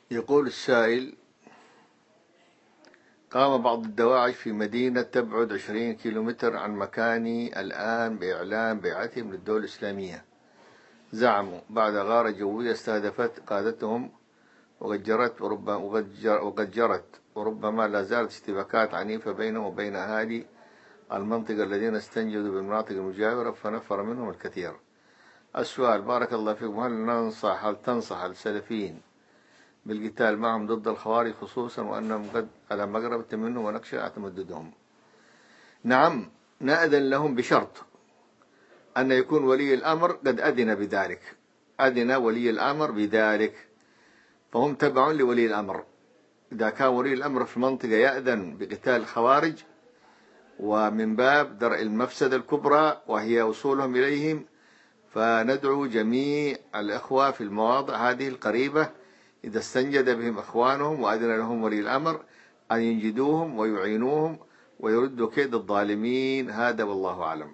يقول السائل: قام بعض الدواعش في مدينة تبعد 20 كيلومتر عن مكاني الآن بإعلان بيعتهم للدولة الإسلامية. زعموا بعد غارة جوية استهدفت قادتهم وقد جرت وربما لا زالت اشتباكات عنيفة بينهم وبين أهالي المنطقة الذين استنجدوا بالمناطق المجاورة فنفر منهم الكثير. السؤال: بارك الله فيكم، هل تنصح السلفيين بالقتال معهم ضد الخوارج، خصوصا وأنهم قد على مقربة منهم ونخشى على تمددهم؟ نعم، نأذن لهم بشرط أن يكون ولي الأمر قد أذن بذلك، أذن ولي الأمر بذلك، فهم تبع لولي الأمر. إذا كان ولي الأمر في منطقة يأذن بقتال الخوارج ومن باب درء المفسدة الكبرى وهي وصولهم إليهم، فندعو جميع الأخوة في المواضع هذه القريبة إذا استنجد بهم أخوانهم وأذن لهم ولي الأمر أن ينجدوهم ويعينوهم ويردوا كيد الظالمين. هذا والله أعلم.